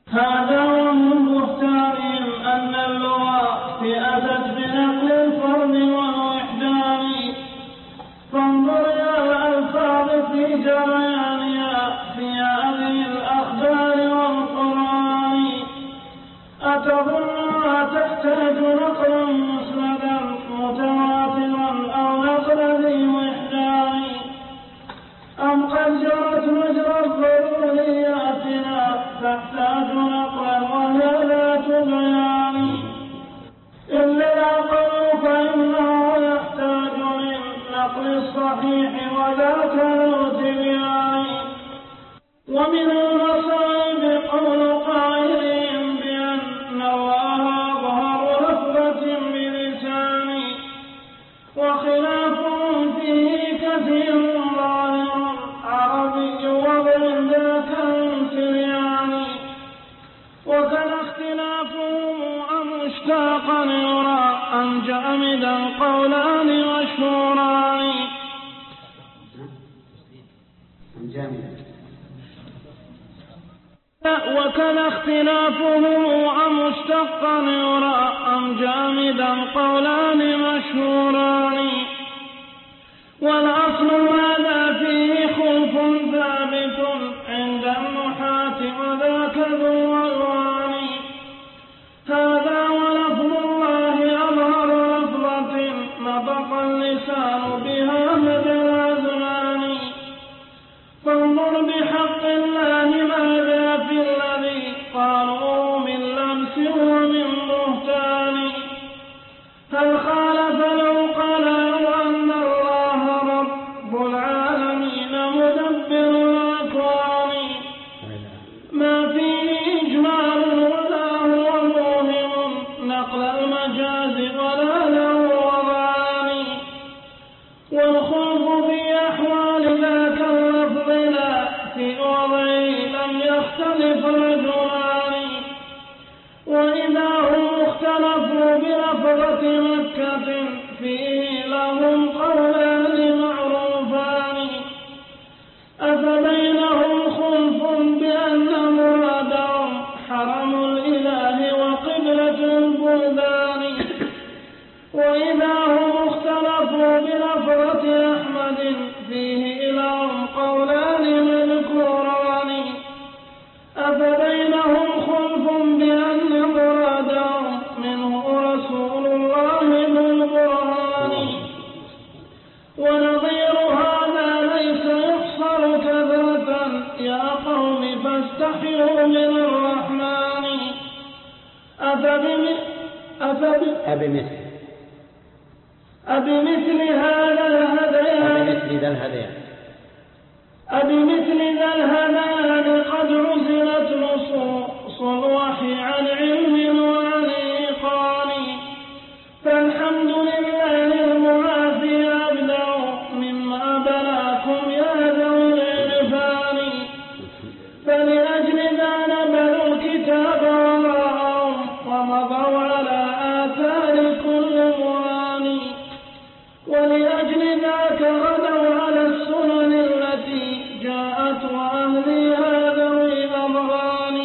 هذا ومن بهتانهم أن اللغات أتت بنقل الفرد والوحدان. فانظر إلى الألفاظ في جريانها في هذه الأخبار والقرآن. أتظنها تحتاج نقلا مسندا متواترا أو نقل ذي وحدان، أم قد جرت مجرى ضرورياتنا تحتاج نقلا وهي ذات بيان. إلا العقل فإنه يحتاج للنقل الصحيح وذاك ذو تبيان. ومن المصائب قول قائلهم بأن الله أظهر لفظة بلسان، وخلافهم فيه كثير ظاهر عربي وغير ذاك الامتنان. وكان اختلافهم مشتاقا يرى أم جامدا قولان مشهوران. وكان اختلافهم مشتاقا يرى أم جامدا قولان مشهوران. والأصل هذا فيه خلف ثابت عند النحاة وذاك ذو الوان. هذا ولفظ الله أظهر لفظة نطق اللسان بها مدى الأزمان. فانظر بحق الله ماذا في الذي قالوا من لمس ومن بهتان. هل خالف لو قالوا أن الله رب العالمين مدبر الأكوان، ما فيه إجمال ولا هو موهم نقل المجاز ولا له وضعان. والخلف في أحوال ذاك اللفظ لا في وضعه لم يختلف رجلان. وإذا هم اختلفوا بلفظة مكة فيه لهم قولان معروفان. أفبينهم خلف بأن مرادهم حرم الإله وقبلة البلدان. وإذا هم اختلفوا بلفظة أحمد فيه لهم قولان مذكوران. أفبينهم خلف بأن مرادهم منه رسول الله بالبرهان. ونظير هذا ليس يحصر كثرة يا قوم فاستحيوا من الرحمن. أبمثل هذا الهذيان أبمثل ذا الهذيان قد عزلت نصوص الوحي عن علم وعن إيقان. فالحمد لله المعافي أبدع مما بلاكم يا ذوي العرفان. فلأجل ذا نبذوا الكتاب وراءهم ومضوا على آثار كل مران. ولأجل ذاك غدوا على السنن التي جاءت وأهلها ذوي الأضغان.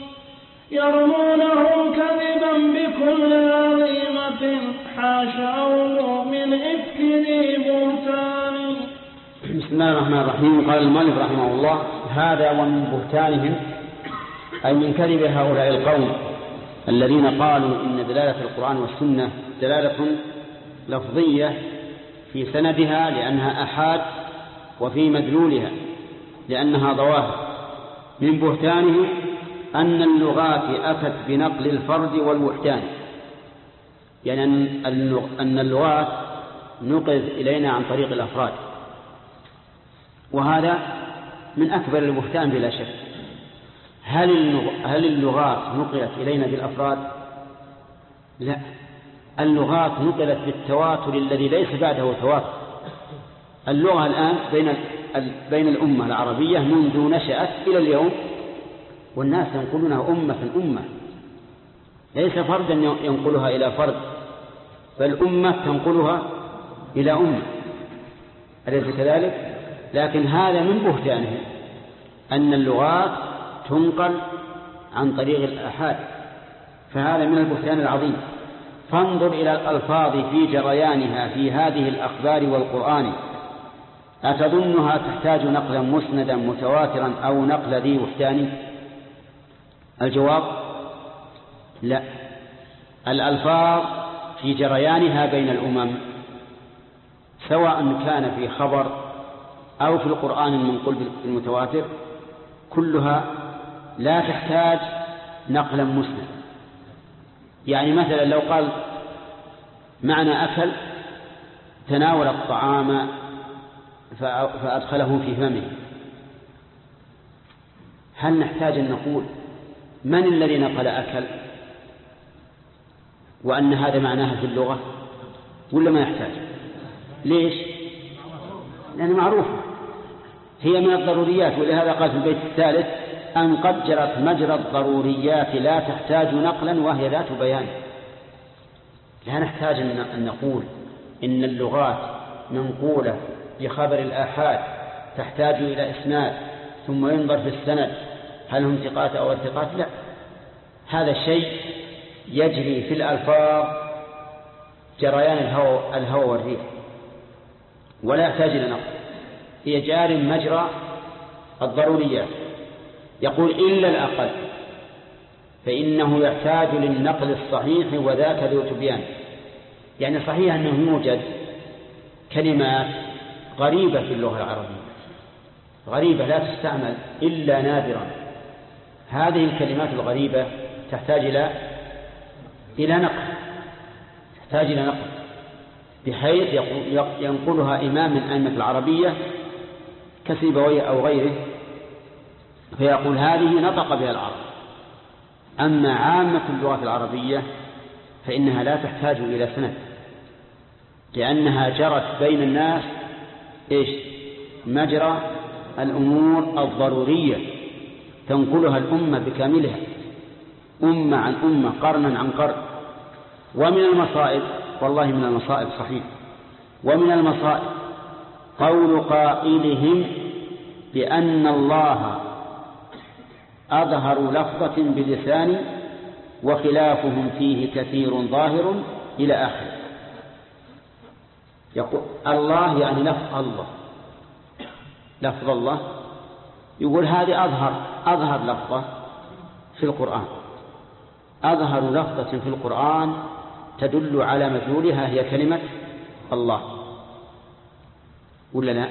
يرمونهم كذبا بكل عظيمة حاشاه من إفك ذي بهتان. بسم الله الرحمن الرحيم. قال المؤلف رحمه الله: هذا ومن بهتانهم، أي من كذب هؤلاء القوم الذين قالوا إن دلالة القرآن والسنة دلالة لفظية في سندها لأنها أحاد وفي مدلولها لأنها ظواهر. من بهتانهم أن اللغات أتت بنقل الفرد والوحدان، يعني أن اللغات نقلت إلينا عن طريق الأفراد، وهذا من أكبر البهتان بلا شك. هل اللغات نقلت إلينا بالأفراد؟ لا، اللغات نقلت بالتواتر الذي ليس بعده تواتر. اللغة الآن بين الأمة العربية منذ نشأت إلى اليوم، والناس ينقلونها أمة، ليس فردا ينقلها إلى فرد، بل أمة تنقلها إلى أمة، أليس كذلك؟ لكن هذا من بهتانهم أن اللغات تنقل عن طريق الآحاد، فهذا من البهتان العظيم. فانظر إلى الألفاظ في جريانها في هذه الأخبار والقرآن، أتظنها تحتاج نقلا مسندا متواترا أو نقل ذي وحدان؟ الجواب لا. الألفاظ في جريانها بين الأمم سواء كان في خبر أو في القرآن المنقول بالمتواتر كلها لا تحتاج نقلا مسندا. يعني مثلا لو قال معنى أكل تناول الطعام فأدخله في فمه، هل نحتاج أن نقول من الذي نقل أكل وأن هذا معناها في اللغة، ولا ما يحتاج؟ ليش؟ لأنه معروفة، هي من الضروريات. ولهذا قال في البيت الثالث أن قد جرت مجرى الضروريات لا تحتاج نقلا وهي ذات بيان. لا نحتاج أن نقول إن اللغات منقولة بخبر الآحاد تحتاج إلى إسناد ثم ينظر في السند هل هم ثقات أو ثقات. لا، هذا الشيء يجري في الألفاظ جريان الهوى والريح ولا يحتاج إلى نقل، هي جار مجرى الضروريات. يقول إلا الأقل فإنه يحتاج للنقل الصحيح وذاك ذو تبيان. يعني صحيح أنه يوجد كلمات غريبة في اللغة العربية، غريبة لا تستعمل إلا نادرا. هذه الكلمات الغريبة تحتاج إلى نقل، تحتاج إلى نقل بحيث ينقلها إمام من أئمة العربية كسيبويه أو غيره فيقول هذه نطق بها العرب. أما عامة اللغة العربية فإنها لا تحتاج إلى سند، لأنها جرت بين الناس مجرى الأمور الضرورية تنقلها الأمة بكاملها، أمة عن أمة، قرنا عن قرن. ومن المصائب، والله من المصائب صحيح، ومن المصائب قول قائلهم بأن الله أظهر لفظة بلسان وخلافهم فيه كثير ظاهر إلى آخره. يقول الله يعني لفظ الله، لفظ الله، يقول هذه أظهر لفظة في القرآن، أظهر لفظة في القرآن تدل على مدلولها هي كلمة الله، ولا لا؟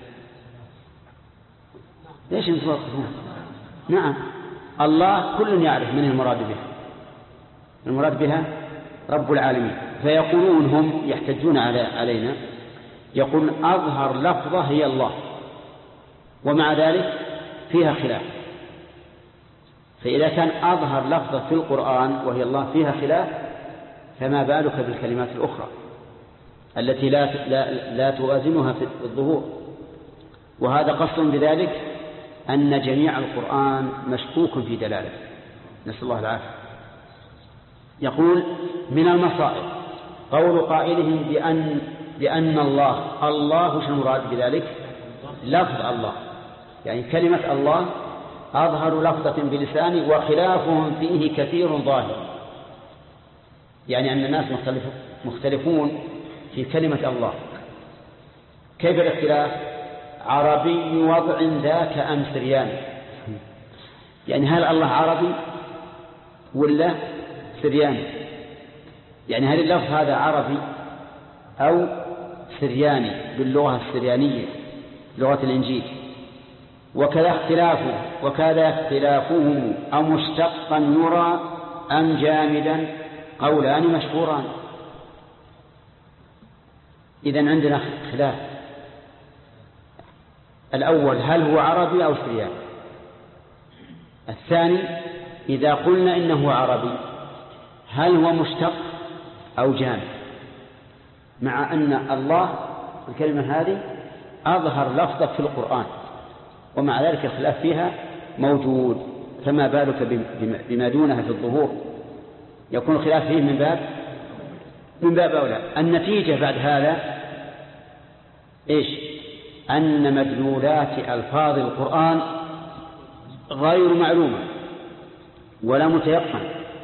ليش نتوقفون؟ نعم، الله كل يعرف من المراد بها، المراد بها رب العالمين. فيقولون هم يحتجون علينا، يقول أظهر لفظة هي الله، ومع ذلك فيها خلاف. فإذا كان أظهر لفظة في القرآن وهي الله فيها خلاف، فما بالك بالكلمات الأخرى التي لا توازنها في الظهور. وهذا قصد بذلك أن جميع القرآن مشكوك في دلالته، نسأل الله العافية. يقول من المصائب قول قائلهم بأن الله شو المراد بذلك؟ لفظ الله، يعني كلمة الله أظهر لفظة بلسان وخلافهم فيه كثير ظاهر، يعني أن الناس مختلفون في كلمة الله. كيف الاختلاف؟ عربي وضع ذاك أم سرياني، يعني هل الله عربي ولا سرياني؟ يعني هل اللفظ هذا عربي أو سرياني باللغة السريانية لغة الإنجيل؟ وكذا اختلافهم أمشتقا يرى أم جامدا قولان مشهوران. إذن عندنا خلاف. الأول هل هو عربي أو سرياني؟ الثاني إذا قلنا إنه عربي هل هو مشتق أو جامد؟ مع أن الله الكلمة هذه أظهر لفظة في القرآن ومع ذلك الخلاف فيها موجود، فما بالك بما دونها في الظهور يكون الخلاف فيه من باب أولى. النتيجة بعد هذا أن مدلولات ألفاظ القرآن غير معلومة ولا متيقن،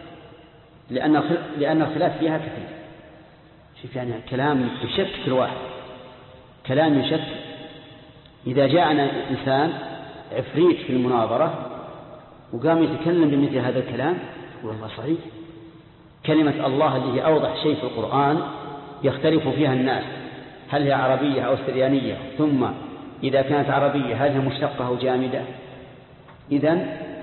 لأن الخلاف فيها كثير. شوف يعني كلام يشك في الواحد، كلام يشك. إذا جاءنا إنسان عفريت في المناظرة وقام يتكلم بمثل هذا الكلام والله صحيح، كلمة الله اللي هي أوضح شيء في القرآن يختلف فيها الناس، هل هي عربية أو سريانية، ثم إذا كانت عربية هل هي مشتقة أو جامدة. إذن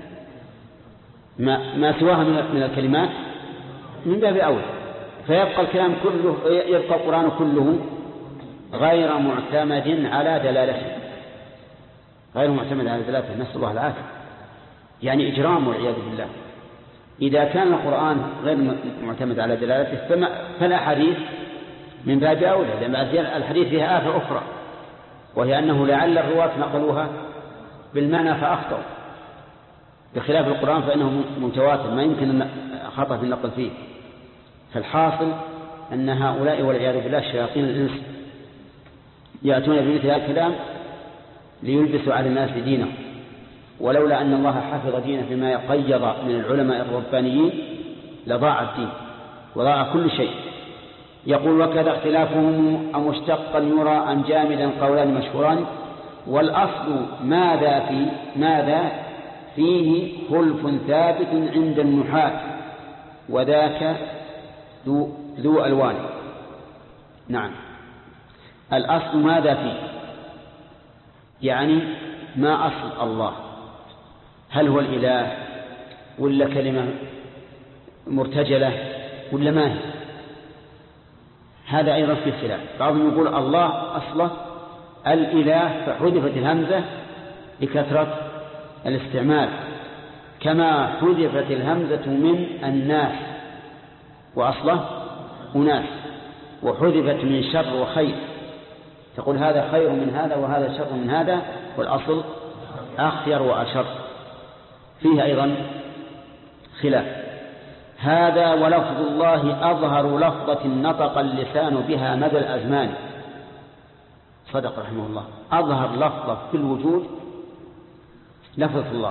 ما سواها من الكلمات من باب أولى، فيبقى الكلام كله، يبقى القرآن كله غير معتمد على دلالته، غير معتمد على دلالته، نسأل الله العافية. يعني إجرام والعياذ بالله. إذا كان القرآن غير معتمد على دلالته فلا حديث من باب أولى، لأن الحديث فيها آفة أخرى، وهي أنه لعل الرواة نقلوها بالمعنى فأخطأوا، بخلاف القرآن فإنه متواتر ما يمكن خطأ في النقل فيه. فالحاصل أن هؤلاء والعياذ بالله شياطين الإنس يأتون بمثل هذا الكلام ليلبسوا على الناس دينه، ولولا أن الله حفظ دينه بما يقيض من العلماء الربانيين لضاع الدين وضاع كل شيء. يقول وكذا اختلافهم أمشتقا يرى أم جامدا قولان مشهوران، والأصل ماذا فيه خلف ثابت عند النحاة وذاك ذو ألوان. نعم، الأصل ماذا فيه، يعني ما أصل الله، هل هو الإله ولا كلمة مرتجلة ولا ما هي؟ هذا أيضا في خلاف. بعضهم يقول الله أصله الإله فحذفت الهمزة لكثرة الاستعمال، كما حذفت الهمزة من الناس وأصله أناس، وحذفت من شر وخير، تقول هذا خير من هذا وهذا شر من هذا، والأصل أخير وأشر. فيه أيضا خلاف. هذا ولفظ الله أظهر لفظة نطق اللسان بها مدى الأزمان. صدق رحمه الله، أظهر لفظة في الوجود لفظ الله.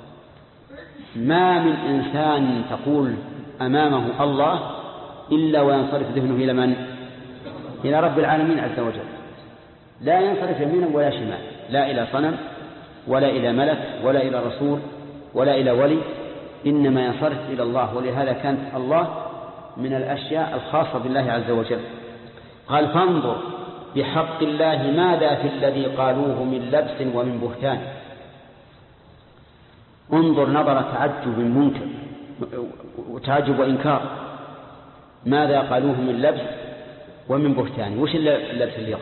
ما من إنسان تقول أمامه الله إلا وينصرف ذهنه إلى من؟ إلى رب العالمين عز وجل، لا ينصرف يمينا ولا شمال، لا إلى صنم ولا إلى ملك ولا إلى رسول ولا إلى ولي، إنما ينصرف إلى الله. ولهذا كانت الله من الأشياء الخاصة بالله عز وجل. قال فانظر بحق الله ماذا في الذي قالوه من لبس ومن بهتان. انظر نظر تعجب منكر وتعجب وإنكار، ماذا قالوه من لبس ومن بهتان. وش اللبس اللي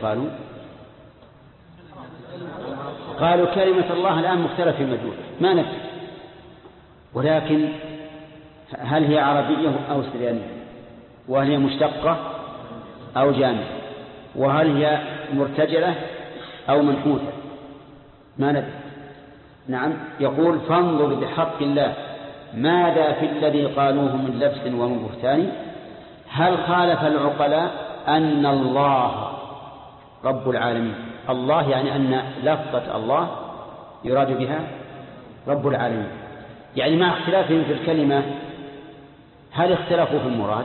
قالوا كلمة الله الآن مختلف في مدلول ما نفس، ولكن هل هي عربية أو سريانية، وهل هي مشتقة أو جامدة، وهل هي مرتجلة أو منحوتة، ما ندري. نعم، يقول فانظر بحق الله ماذا في الذي قالوه من لبس ومن بهتان. هل خالف العقلاء أن الله رب العالمين؟ الله يعني أن لفظة الله يراد بها رب العالمين، يعني مع اختلافهم في الكلمة هل اختلفوا في المراد؟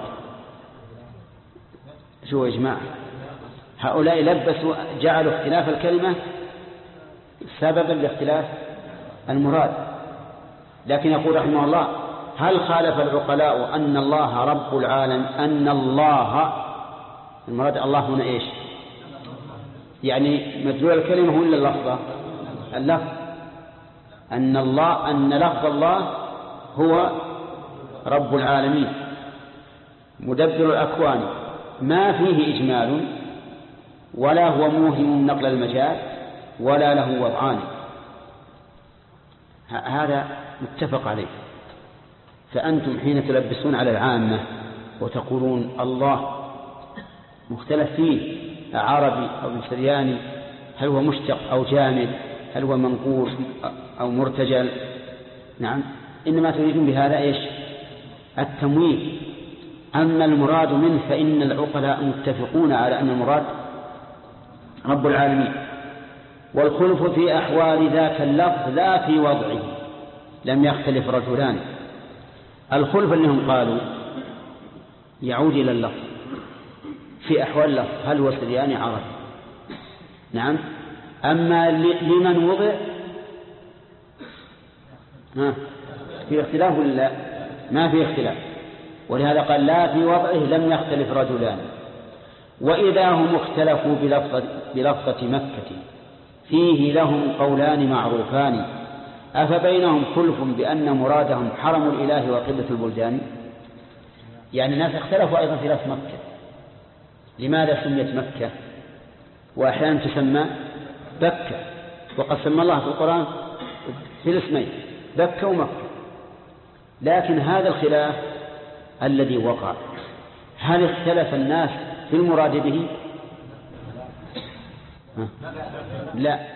شو يا جماعة، هؤلاء لبسوا جعلوا اختلاف الكلمة سببا لاختلاف المراد. لكن يقول رحمه الله هل خالف العقلاء أن الله رب العالم، أن الله المراد الله هنا إيش؟ يعني مدلول الكلمة هو إلا اللفظة، اللفظ أن لفظ الله هو رب العالمين مدبر الأكوان، ما فيه إجمال ولا هو موهم نقل المجال ولا له وضعان. هذا متفق عليه. فأنتم حين تلبسون على العامة وتقولون الله مختلف فيه عربي أو سرياني، هل هو مشتق أو جامد، هل هو منقوص أو مرتجل، نعم، إنما تريدون بهذا إيش؟ التمويه. أما المراد منه فإن العقلاء متفقون على أن المراد رب العالمين. والخلف في أحوال ذاك اللفظ لا في وضعه، لم يختلف رجلان الخلف اللي هم قالوا يعود إلى اللفظ في أحوال اللفظ، هل هو سرياني عربي؟ نعم. أما لمن وضع في اختلاف ولا لا؟ ما في اختلاف، ولهذا قال لا في وضعه لم يختلف رجلان. وإذا هم اختلفوا بلفظة مكة فيه لهم قولان معروفان، أفبينهم خلف بأن مرادهم حرم الإله وقبلة البلدان؟ يعني الناس اختلفوا أيضا في لفظ مكة، لماذا سميت مكة وأحيانا تسمى بكة، وقد سمى الله في القرآن في الاسمين بكة ومكة. لكن هذا الخلاف الذي وقع، هل اختلف الناس في المراد به؟ لا،